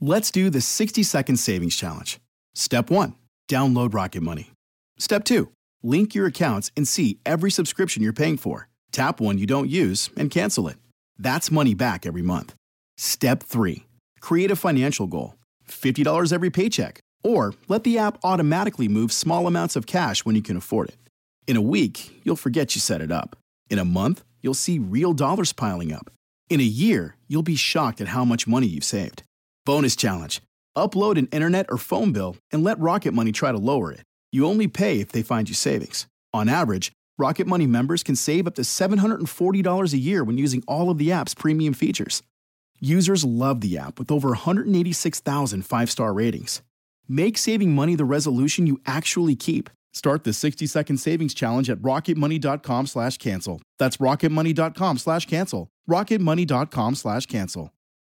Let's do the 60-second savings challenge. Step 1, download Rocket Money. Step 2, link your accounts and see every subscription you're paying for. Tap one you don't use and cancel it. That's money back every month. Step 3, create a financial goal. $50 every paycheck. Or let the app automatically move small amounts of cash when you can afford it. In a week, you'll forget you set it up. In a month, you'll see real dollars piling up. In a year, you'll be shocked at how much money you've saved. Bonus challenge. Upload an internet or phone bill and let Rocket Money try to lower it. You only pay if they find you savings. On average, Rocket Money members can save up to $740 a year when using all of the app's premium features. Users love the app with over 186,000 five-star ratings. Make saving money the resolution you actually keep. Start the 60-second savings challenge at rocketmoney.com/cancel. That's rocketmoney.com/cancel. rocketmoney.com/cancel.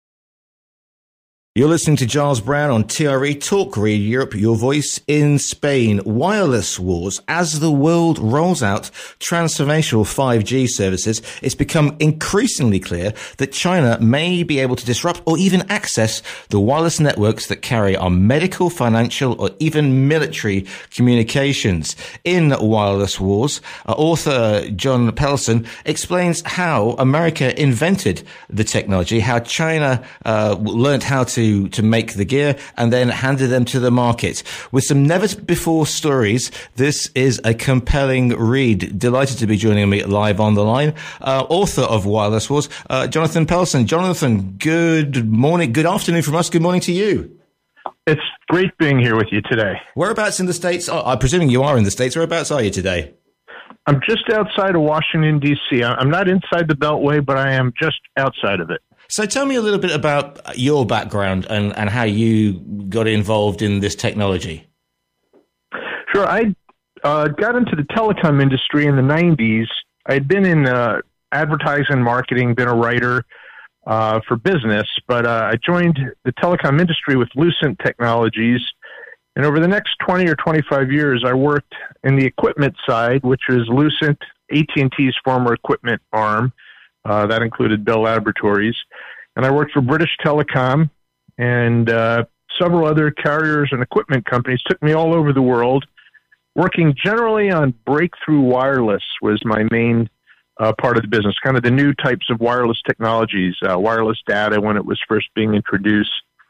You're listening to Giles Brown on TRE Talk Radio Europe, your voice in Spain. Wireless wars. As the world rolls out transformational 5G services, it's become increasingly clear that China may be able to disrupt or even access the wireless networks that carry our medical, financial, or even military communications. In Wireless Wars, author John Pellison explains how America invented the technology, how China learned how to make the gear and then handed them to the market. With some never-before stories, this is a compelling read. Delighted to be joining me live on the line. Author of Wireless Wars, Jonathan Pellison. Jonathan, good morning, good afternoon from us, good morning to you. It's great being here with you today. Whereabouts in the States? I'm presuming you are in the States. Whereabouts are you today? I'm just outside of Washington, D.C. I'm not inside the Beltway, but I am just outside of it. So tell me a little bit about your background and how you got involved in this technology. Sure. I got into the telecom industry in the 90s. I had been in advertising, marketing, been a writer for business, but I joined the telecom industry with Lucent Technologies. And over the next 20 or 25 years, I worked in the equipment side, which is Lucent, AT&T's former equipment arm. That included Bell Laboratories. And I worked for British Telecom, and several other carriers and equipment companies took me all over the world. Working generally on breakthrough wireless was my main part of the business, kind of the new types of wireless technologies, wireless data when it was first being introduced.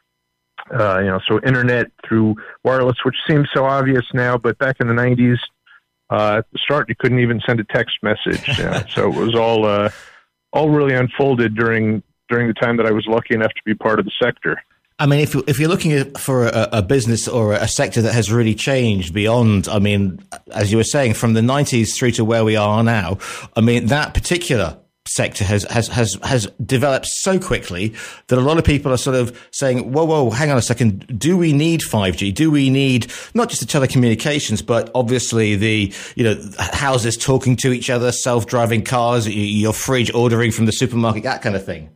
So internet through wireless, which seems so obvious now, but back in the 90s, at the start, you couldn't even send a text message. So it was all really unfolded during the time that I was lucky enough to be part of the sector. I mean, if you're looking for a business or a sector that has really changed beyond, I mean, as you were saying, from the 90s through to where we are now, I mean, that particular sector has developed so quickly that a lot of people are sort of saying, whoa, hang on a second. Do we need 5G? Do we need not just the telecommunications, but obviously the, houses talking to each other, self-driving cars, your fridge ordering from the supermarket, that kind of thing?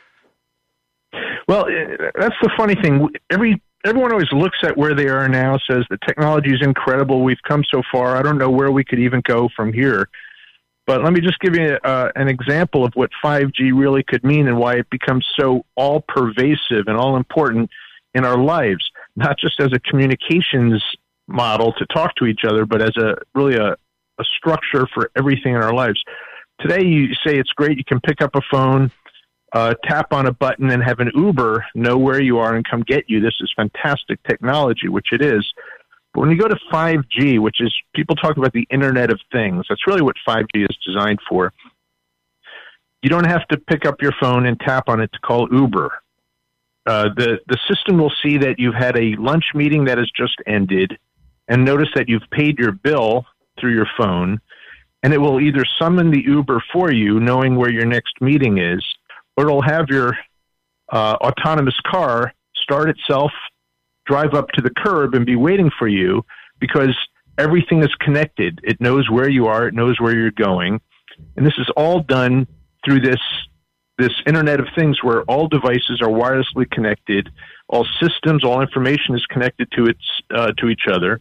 Well, that's the funny thing. Everyone always looks at where they are now, says the technology is incredible. We've come so far. I don't know where we could even go from here. But let me just give you an example of what 5G really could mean and why it becomes so all-pervasive and all-important in our lives, not just as a communications model to talk to each other, but as a structure for everything in our lives. Today, you say it's great. You can pick up a phone, tap on a button, and have an Uber know where you are and come get you. This is fantastic technology, which it is. But when you go to 5G, which is, people talk about the Internet of Things, that's really what 5G is designed for. You don't have to pick up your phone and tap on it to call Uber. The system will see that you've had a lunch meeting that has just ended and notice that you've paid your bill through your phone, and it will either summon the Uber for you, knowing where your next meeting is, or it'll have your autonomous car start itself, drive up to the curb and be waiting for you because everything is connected. It knows where you are. It knows where you're going. And this is all done through this Internet of Things where all devices are wirelessly connected. All systems, all information is connected to each other.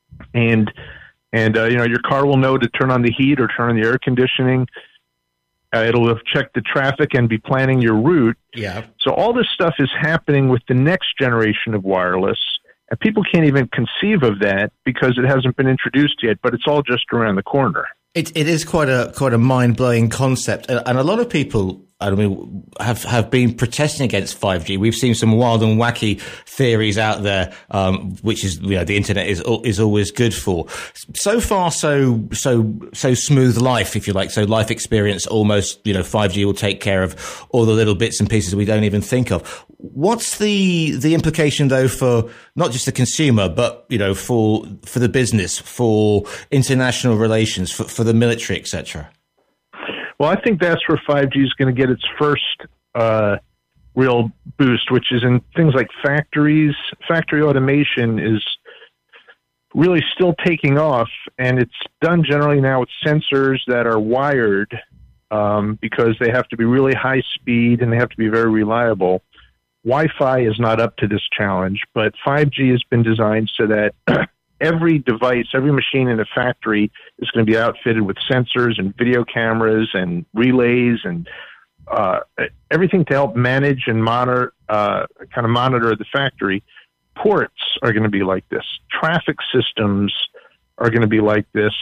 And your car will know to turn on the heat or turn on the air conditioning. It'll check the traffic and be planning your route. Yeah. So all this stuff is happening with the next generation of wireless, and people can't even conceive of that because it hasn't been introduced yet, but it's all just around the corner. It is quite a mind-blowing concept, and a lot of people, I mean, have been protesting against 5G. We've seen some wild and wacky theories out there, which is, you know, the internet is always good for. So far, so smooth life, if you like. So life experience, almost, you know, 5G will take care of all the little bits and pieces we don't even think of. What's the implication though for not just the consumer, but, you know, for the business, for international relations, for the military, etc.? Well, I think that's where 5G is going to get its first real boost, which is in things like factories. Factory automation is really still taking off, and it's done generally now with sensors that are wired because they have to be really high speed and they have to be very reliable. Wi-Fi is not up to this challenge, but 5G has been designed so that every device, every machine in a factory is going to be outfitted with sensors and video cameras and relays and everything to help manage and monitor the factory. Ports are going to be like this. Traffic systems are going to be like this.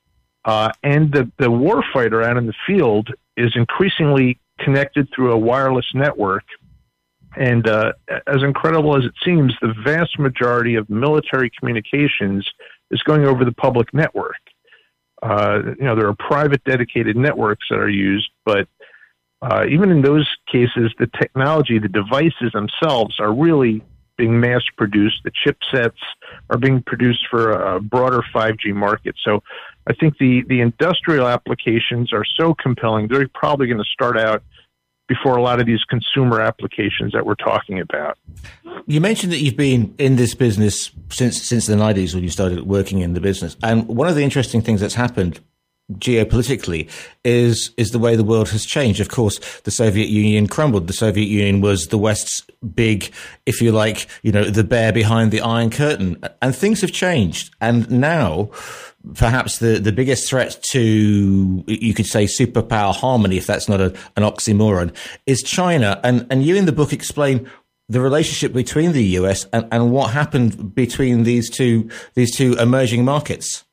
And the warfighter out in the field is increasingly connected through a wireless network. And as incredible as it seems, the vast majority of military communications is going over the public network. There are private dedicated networks that are used, but even in those cases, the technology, the devices themselves are really being mass-produced. The chipsets are being produced for a broader 5G market. So I think the industrial applications are so compelling, they're probably going to start out before a lot of these consumer applications that we're talking about. You mentioned that you've been in this business since the 90s when you started working in the business. And one of the interesting things that's happened geopolitically is the way the world has changed. Of course, the Soviet Union crumbled. The Soviet Union was the West's big, if you like, the bear behind the Iron Curtain. And things have changed. And now, perhaps the biggest threat to, you could say, superpower harmony, if that's not an oxymoron, is China. And you in the book explain the relationship between the US and what happened between these two emerging markets.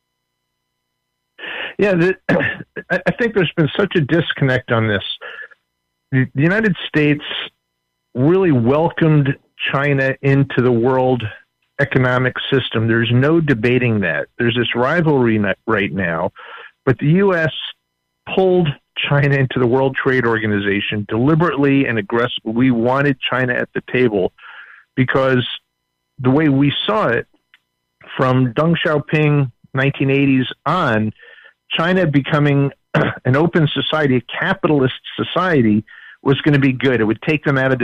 Yeah, I think there's been such a disconnect on this. The United States really welcomed China into the world economic system. There's no debating that. There's this rivalry right now, but the U.S. pulled China into the World Trade Organization deliberately and aggressively. We wanted China at the table because the way we saw it from Deng Xiaoping 1980s on, China becoming an open society, a capitalist society, was going to be good. It would take them out of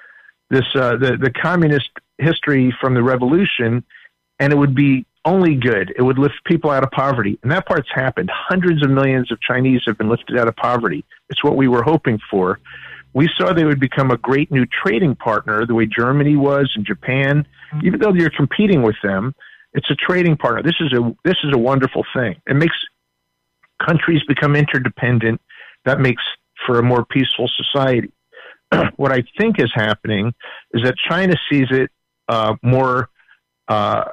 the communist history from the revolution, and it would be only good. It would lift people out of poverty. And that part's happened. Hundreds of millions of Chinese have been lifted out of poverty. It's what we were hoping for. We saw they would become a great new trading partner, the way Germany was and Japan. Even though you're competing with them, it's a trading partner. This is a wonderful thing. It makes countries become interdependent. That makes for a more peaceful society. What I think is happening is that China sees it more as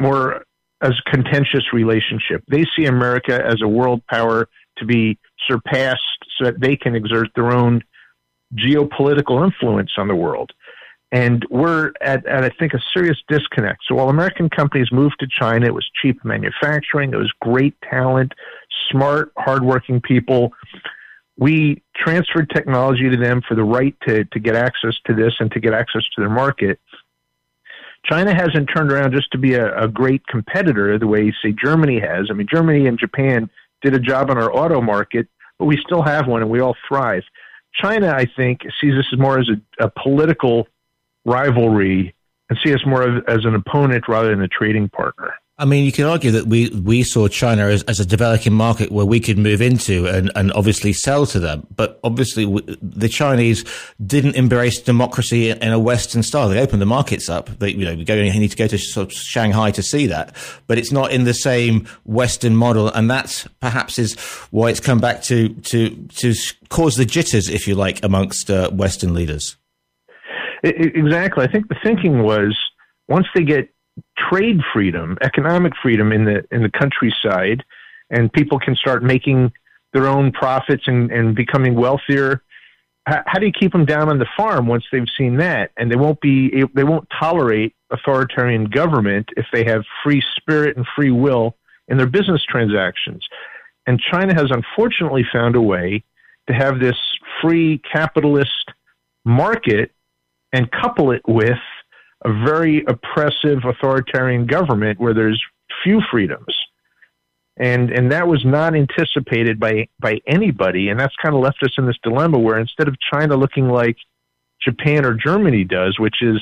a contentious relationship. They see America as a world power to be surpassed so that they can exert their own geopolitical influence on the world. And we're at I think, a serious disconnect. So while American companies moved to China, it was cheap manufacturing, it was great talent, smart, hardworking people. We transferred technology to them for the right to get access to this and to get access to their market. China hasn't turned around just to be a great competitor the way, say, Germany has. I mean, Germany and Japan did a job on our auto market, but we still have one and we all thrive. China, I think, sees this as more as a political rivalry and see us more as an opponent rather than a trading partner. I mean, you could argue that we saw China as a developing market where we could move into and obviously sell to them. But obviously, the Chinese didn't embrace democracy in a Western style. They opened the markets up. You need to go to sort of Shanghai to see that. But it's not in the same Western model, and that perhaps is why it's come back to cause the jitters, if you like, amongst Western leaders. Exactly. I think the thinking was once they get trade freedom, economic freedom in the countryside, and people can start making their own profits and becoming wealthier. How do you keep them down on the farm once they've seen that? And they won't tolerate authoritarian government if they have free spirit and free will in their business transactions. And China has unfortunately found a way to have this free capitalist market and couple it with a very oppressive authoritarian government where there's few freedoms. And that was not anticipated by anybody. And that's kind of left us in this dilemma where instead of China looking like Japan or Germany does, which is,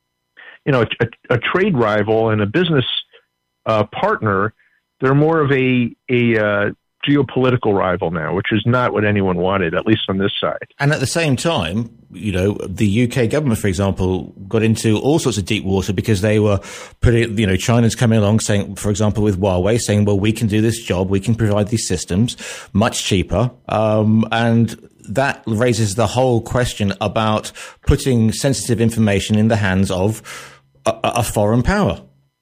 a trade rival and a business partner, they're more of a geopolitical rival now, which is not what anyone wanted, at least on this side. And at the same time, the UK government, for example, got into all sorts of deep water because they were putting, China's coming along saying, for example, with Huawei, saying, well, we can do this job, we can provide these systems much cheaper. And that raises the whole question about putting sensitive information in the hands of a foreign power.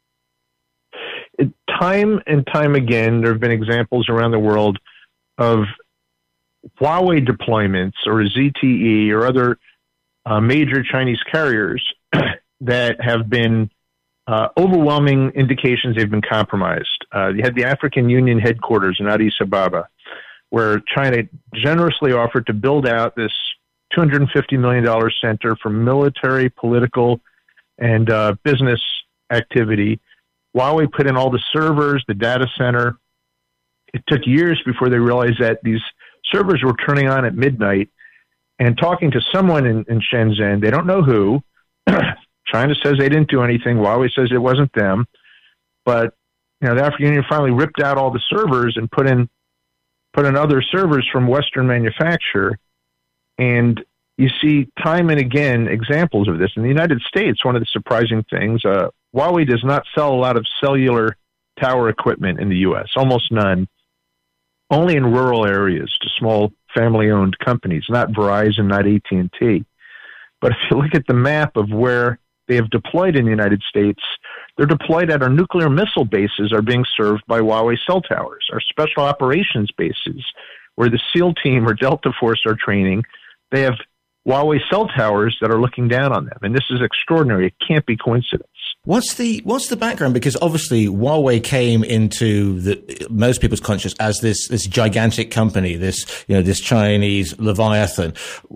Time and time again, there have been examples around the world of Huawei deployments or ZTE or other major Chinese carriers that have been overwhelming indications they've been compromised. You had the African Union headquarters in Addis Ababa, where China generously offered to build out this $250 million center for military, political, and business activity. Huawei put in all the servers, the data center. It took years before they realized that these servers were turning on at midnight. And talking to someone in Shenzhen, they don't know who. China says they didn't do anything. Huawei says it wasn't them. But the African Union finally ripped out all the servers and put in other servers from Western manufacture. And you see time and again examples of this. In the United States, one of the surprising things, Huawei does not sell a lot of cellular tower equipment in the U.S., almost none, only in rural areas to small family-owned companies, not Verizon, not AT&T. But if you look at the map of where they have deployed in the United States, they're deployed at our nuclear missile bases are being served by Huawei cell towers. Our special operations bases, where the SEAL team or Delta Force are training, they have Huawei cell towers that are looking down on them. And this is extraordinary. It can't be coincidence. What's the background? Because obviously Huawei came into most people's conscious as this gigantic company, this Chinese Leviathan.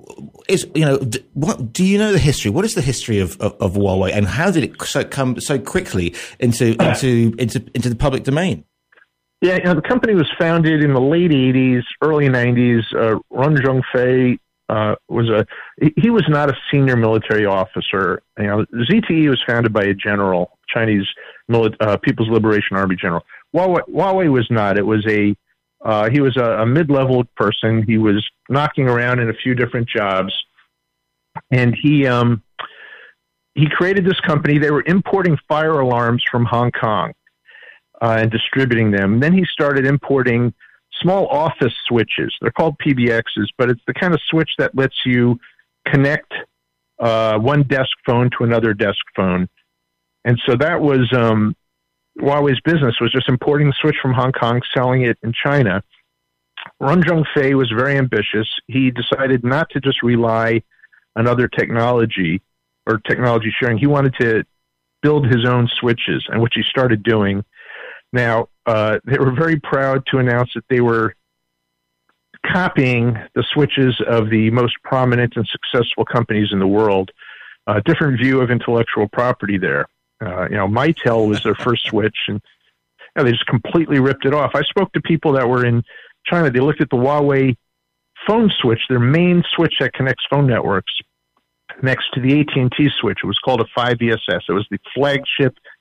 What do you know the history? What is the history of Huawei, and how did it come so quickly into the public domain? Yeah, the company was founded in the late 80s, early 90s. Ren Zhongfei he was not a senior military officer. ZTE was founded by a general, Chinese People's Liberation Army general. Huawei was not. It was he was a mid-level person. He was knocking around in a few different jobs, and he created this company. They were importing fire alarms from Hong Kong and distributing them. And then he started importing small office switches. They're called PBXs, but it's the kind of switch that lets you connect one desk phone to another desk phone. And so that was Huawei's business, was just importing the switch from Hong Kong, selling it in China. Ren Zhongfei was very ambitious. He decided not to just rely on other technology or technology sharing. He wanted to build his own switches, and which he started doing. Now, they were very proud to announce that they were copying the switches of the most prominent and successful companies in the world. A different view of intellectual property there. Mitel was their first switch, and they just completely ripped it off. I spoke to people that were in China. They looked at the Huawei phone switch, their main switch that connects phone networks, next to the AT&T switch. It was called a 5ESS. It was the flagship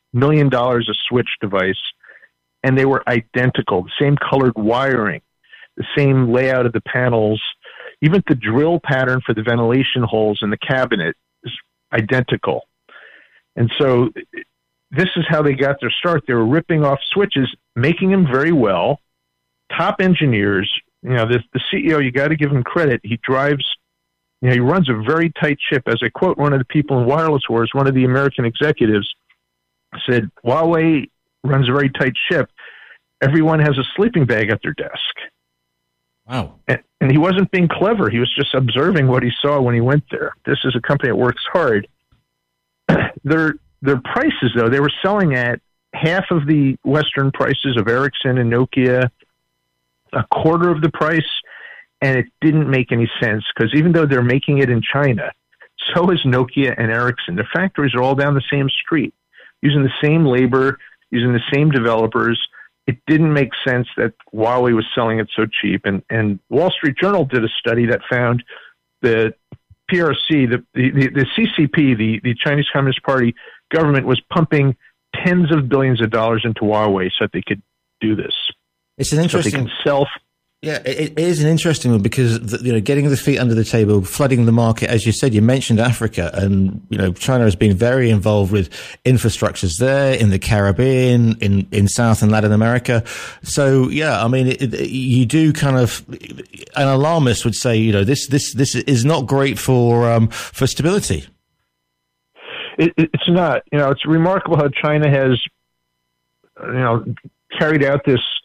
million a switch device, and they were identical, the same colored wiring, the same layout of the panels, even the drill pattern for the ventilation holes in the cabinet is identical. And so this is how they got their start. They were ripping off switches, making them very well. Top engineers, the CEO, you got to give him credit. He drives, he runs a very tight ship. As I quote one of the people in Wireless Wars, one of the American executives said, Huawei runs a very tight ship. Everyone has a sleeping bag at their desk. Wow. And he wasn't being clever. He was just observing what he saw when he went there. This is a company that works hard. Their prices, though, they were selling at half of the Western prices of Ericsson and Nokia, a quarter of the price, and it didn't make any sense because even though they're making it in China, so is Nokia and Ericsson. Their factories are all down the same street, using the same labor, using the same developers. It didn't make sense that Huawei was selling it so cheap. And Wall Street Journal did a study that found the PRC, the CCP, the Chinese Communist Party government was pumping tens of billions of dollars into Huawei so that they could do this. It's an interesting. So they can self. Yeah, it is an interesting one because, getting the feet under the table, flooding the market, as you said, you mentioned Africa and, China has been very involved with infrastructures there in the Caribbean, in South and Latin America. So, yeah, I mean, you do kind of, an alarmist would say, this is not great for stability. It's not, it's remarkable how China has, carried out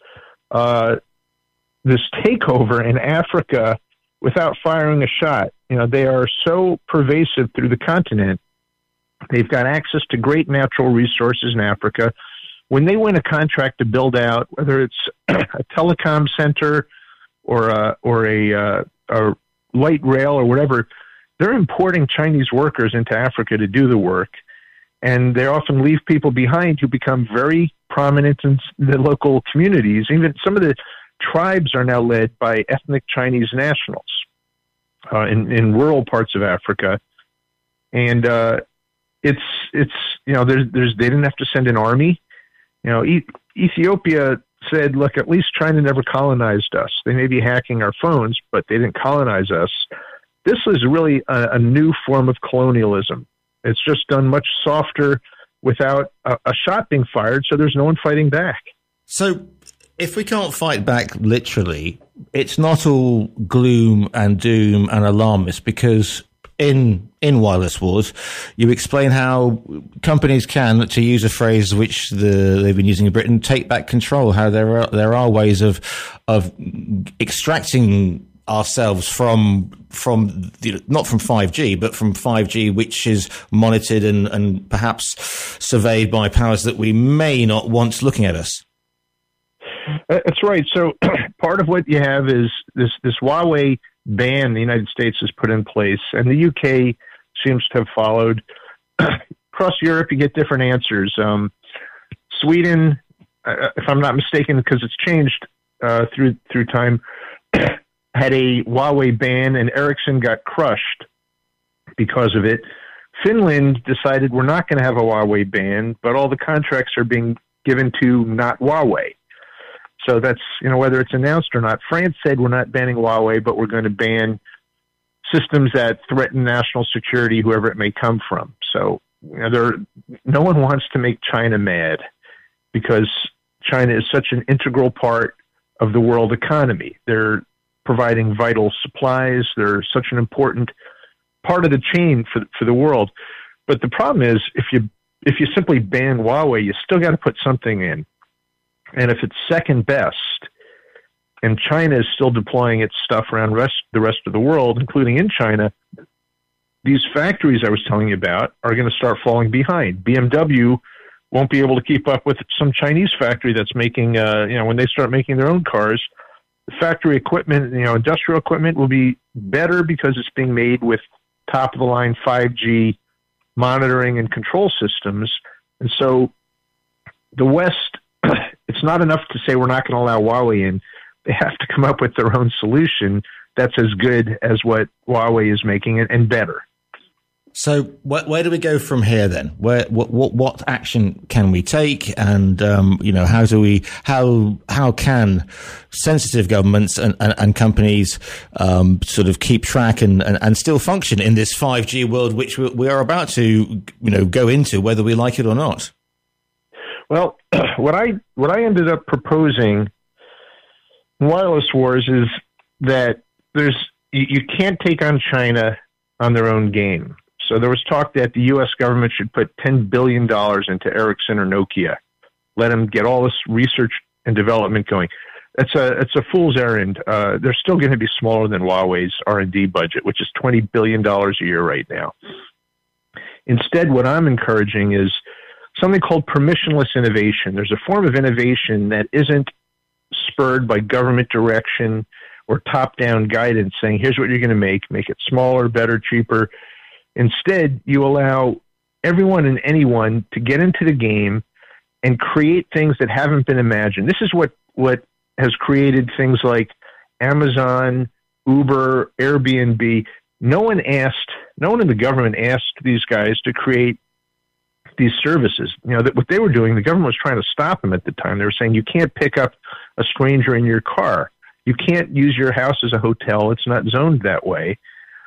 this takeover in Africa without firing a shot. They are so pervasive through the continent. They've got access to great natural resources in Africa. When they win a contract to build out, whether it's a telecom center or a light rail or whatever, they're importing Chinese workers into Africa to do the work. And they often leave people behind who become very prominent in the local communities. Even some of the tribes are now led by ethnic Chinese nationals in rural parts of Africa, and it's they didn't have to send an army. Ethiopia said, "Look, at least China never colonized us. They may be hacking our phones, but they didn't colonize us." This is really a new form of colonialism. It's just done much softer, without a shot being fired, so there's no one fighting back. So, if we can't fight back literally, it's not all gloom and doom and alarmist, because in Wireless Wars, you explain how companies can, to use a phrase which they've been using in Britain, take back control, how there are ways of extracting ourselves from not from 5G, but from 5G, which is monitored and perhaps surveyed by powers that we may not want looking at us. That's right. So part of what you have is this Huawei ban the United States has put in place, and the UK seems to have followed. Across Europe, you get different answers. Sweden, if I'm not mistaken, because it's changed through time, had a Huawei ban, and Ericsson got crushed because of it. Finland decided we're not going to have a Huawei ban, but all the contracts are being given to not Huawei. So that's, whether it's announced or not. France said we're not banning Huawei, but we're going to ban systems that threaten national security, whoever it may come from. So no one wants to make China mad because China is such an integral part of the world economy. They're providing vital supplies. They're such an important part of the chain for the world. But the problem is, if you simply ban Huawei, you still got to put something in. And if it's second best, and China is still deploying its stuff around the rest of the world, including in China, these factories I was telling you about are going to start falling behind. BMW won't be able to keep up with some Chinese factory that's making, when they start making their own cars, the factory equipment, industrial equipment will be better because it's being made with top-of-the-line 5G monitoring and control systems. And so the West, it's not enough to say we're not going to allow Huawei in. They have to come up with their own solution that's as good as what Huawei is making and better. So where do we go from here then? What action can we take? And, how can sensitive governments and companies, sort of keep track and still function in this 5G world, which we are about to, go into, whether we like it or not? Well, what I ended up proposing in Wireless Wars is that you can't take on China on their own game. So there was talk that the U.S. government should put $10 billion into Ericsson or Nokia, let them get all this research and development going. It's a fool's errand. They're still going to be smaller than Huawei's R&D budget, which is $20 billion a year right now. Instead, what I'm encouraging is something called permissionless innovation. There's a form of innovation that isn't spurred by government direction or top-down guidance saying, here's what you're going to make it smaller, better, cheaper. Instead, you allow everyone and anyone to get into the game and create things that haven't been imagined. This is what has created things like Amazon, Uber, Airbnb. No one in the government asked these guys to create these services. What they were doing, the government was trying to stop them at the time. They were saying, you can't pick up a stranger in your car. You can't use your house as a hotel. It's not zoned that way.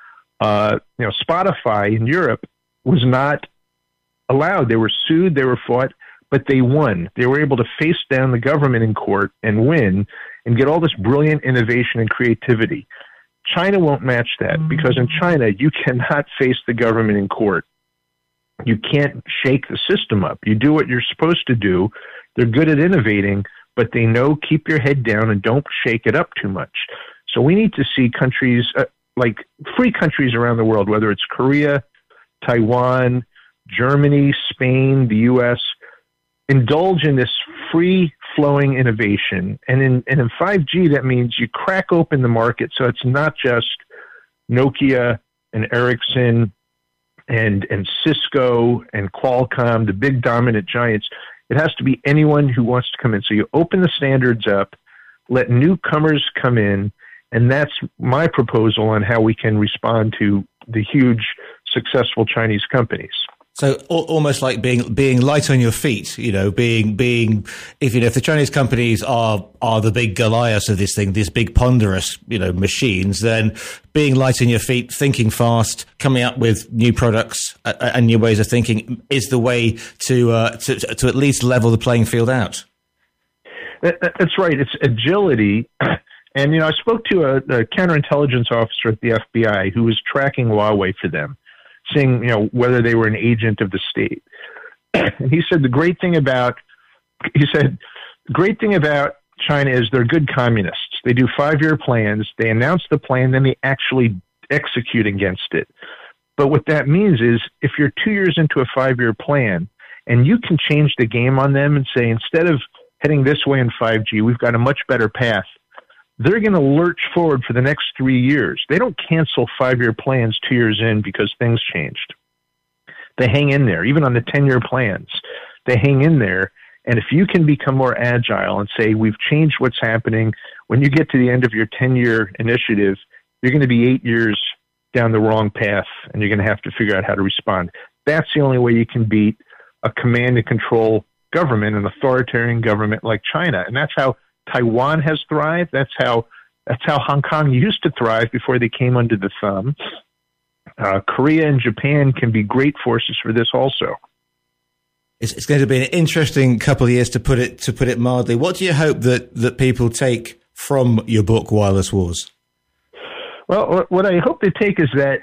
Spotify in Europe was not allowed. They were sued, they were fought, but they won. They were able to face down the government in court and win and get all this brilliant innovation and creativity. China won't match that because in China, you cannot face the government in court. You can't shake the system up. You do what you're supposed to do. They're good at innovating, but they know keep your head down and don't shake it up too much. So we need to see countries like free countries around the world, whether it's Korea, Taiwan, Germany, Spain, the U.S., indulge in this free-flowing innovation. And in 5G, that means you crack open the market so it's not just Nokia and Ericsson and Cisco and Qualcomm, the big dominant giants. It has to be anyone who wants to come in. So you open the standards up, let newcomers come in, and that's my proposal on how we can respond to the huge, successful Chinese companies. So almost like being light on your feet, being if the Chinese companies are the big Goliaths of this thing, these big ponderous, machines, then being light on your feet, thinking fast, coming up with new products and new ways of thinking is the way to at least level the playing field out. That's right. It's agility. And, I spoke to a counterintelligence officer at the FBI who was tracking Huawei for them, seeing, whether they were an agent of the state. And he said the great thing about China is they're good communists. They do 5-year plans. They announce the plan, then they actually execute against it. But what that means is if you're 2 years into a 5-year plan and you can change the game on them and say, instead of heading this way in 5G, we've got a much better path, they're going to lurch forward for the next 3 years. They don't cancel 5-year plans 2 years in because things changed. They hang in there, even on the 10-year plans. They hang in there. And if you can become more agile and say, we've changed what's happening, when you get to the end of your 10-year initiative, you're going to be 8 years down the wrong path, and you're going to have to figure out how to respond. That's the only way you can beat a command and control government, an authoritarian government like China. And that's how Taiwan has thrived. That's how Hong Kong used to thrive before they came under the thumb. Korea and Japan can be great forces for this also. It's going to be an interesting couple of years, to put it mildly. What do you hope that people take from your book, Wireless Wars? Well, what I hope they take is that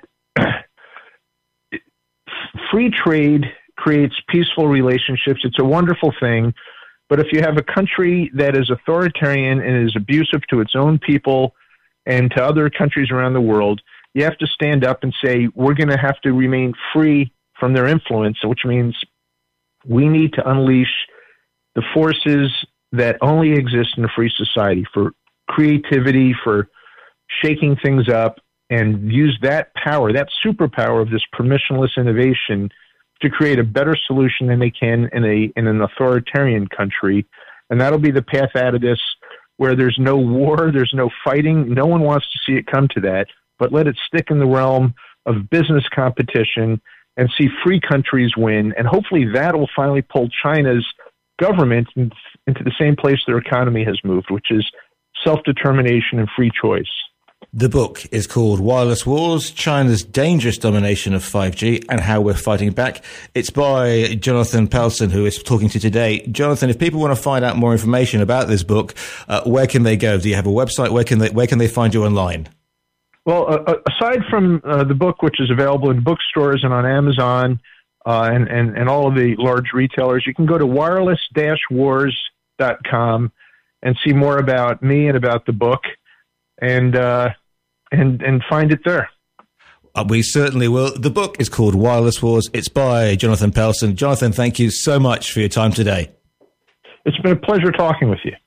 free trade creates peaceful relationships. It's a wonderful thing. But if you have a country that is authoritarian and is abusive to its own people and to other countries around the world, you have to stand up and say, we're going to have to remain free from their influence, which means we need to unleash the forces that only exist in a free society for creativity, for shaking things up, and use that power, that superpower of this permissionless innovation to create a better solution than they can in an authoritarian country. And that'll be the path out of this, where there's no war, there's no fighting. No one wants to see it come to that, but let it stick in the realm of business competition and see free countries win. And hopefully that will finally pull China's government into the same place their economy has moved, which is self-determination and free choice. The book is called Wireless Wars, China's Dangerous Domination of 5G and How We're Fighting Back. It's by Jonathan Pelson, who is talking to you today. Jonathan, if people want to find out more information about this book, where can they go? Do you have a website? Where can they find you online? Well, aside from the book, which is available in bookstores and on Amazon and all of the large retailers, you can go to wireless-wars.com and see more about me and about the book, and find it there. We certainly will. The book is called Wireless Wars. It's by Jonathan Pelson. Jonathan, thank you so much for your time today. It's been a pleasure talking with you.